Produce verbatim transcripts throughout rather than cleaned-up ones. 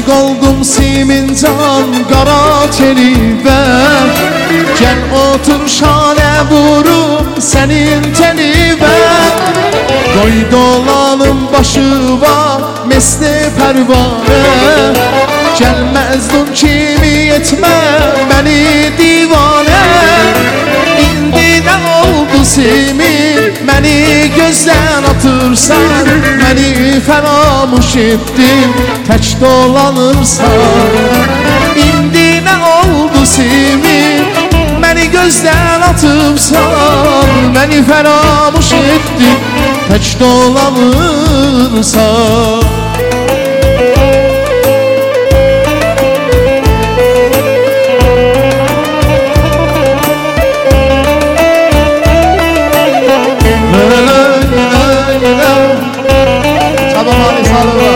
Aşık oldum simin can qara telivə. Gel otur şanə vurum senin telivə. Qoy dolanım başıva mesne pərvanə. Gəlməzdum kimi etmə məni divanə. İndi nə oldu simin məni gözdən atırsan. Məni fəramuş etdin tək dolanırsan. İndi nə oldu simin məni gözdən atıbsan. Məni fəramuş etdin tək dolanırsan. Sabahani sağlığa.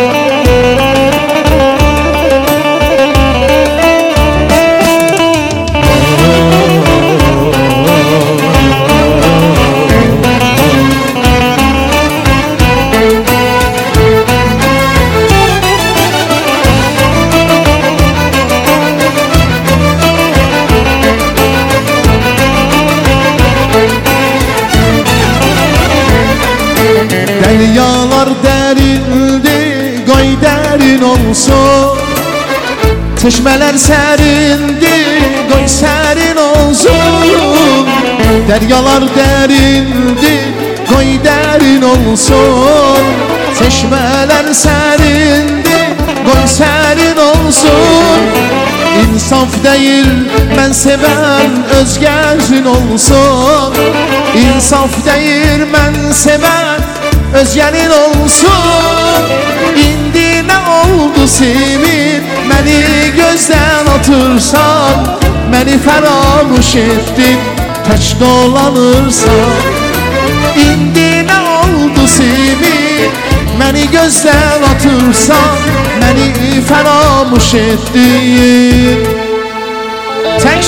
Deryalar derindi, qoy dərin olsun. Çeşmələr sərindi, qoy sərin olsun. Deryalar derindi, qoy dərin olsun. Çeşmələr sərindi, qoy sərin olsun. İnsaf değil, mən sevən özgərin olsun. İnsaf değil, mən sevən özgərin olsun. İndi nə oldu simin məni gözdən atırsan. Məni fəramuş etdin tək dolanırsan. İndi nə oldu simin məni gözdən atırsan. Məni fəramuş etdin tək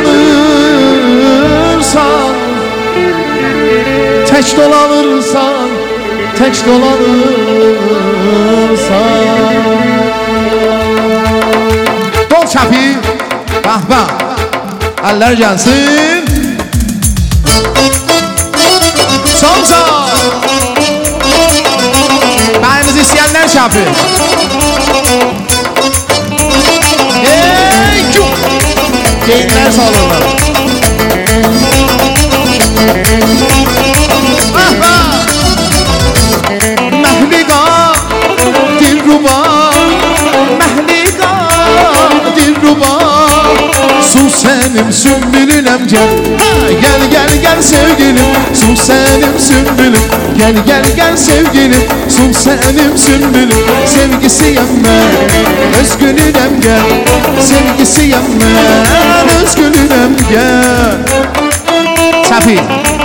dolanırsan. Tək dolanırsan, tək dolanırsan. Dol çəpi, qahva, əllər gəlsin. Son son. Bəyimizi istəyənlər çəpi. Ey küp. Geyinlər salırlar. Məhlika, dilruba, məhlika, dilruba. Su sənim sümbülünəm gəl. Gəl, gəl, gəl sevgilim, su sənim sümbülüm. Gəl, gəl, gəl sevgilim, su sənim sümbülüm. Sevgisiyəm mən, özgününəm gəl. Sevgisiyəm mən, özgününəm gəl. Çəpi.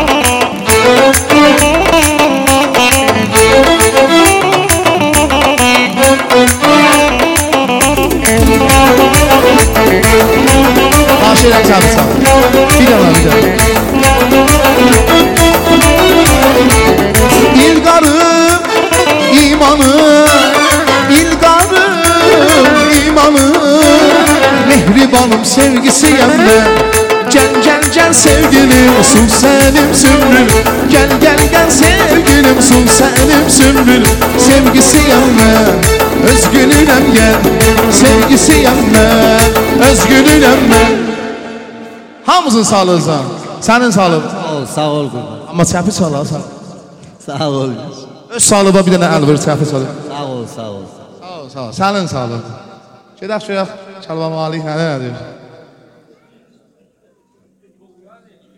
Aşırı çalsam. Bir daha bir daha. İlgarım imanım, İlgarım imanım, mehribanım sevgisiyem ben. Gel gel gel sevgilim, sun senim sümbül. Gel gel gel sevgilim, sun senim sümbül. Sevgisiyem ben, özgününem gel. Sevgisiyem ben, özgününem ben. Hamımızın sağlığınıza, senin sağlığın. Sağ ol, sağ ol qurban. Amma çəpi çalarsan. Sağ ol. Öz sağlığına bir dənə əl ver, çəpi çalır. Sağ ol, sağ ol. Sağ ol, sağ ol. Sənin sağlığın. Gedək şöyək, çalmam alik, nə nə deyir?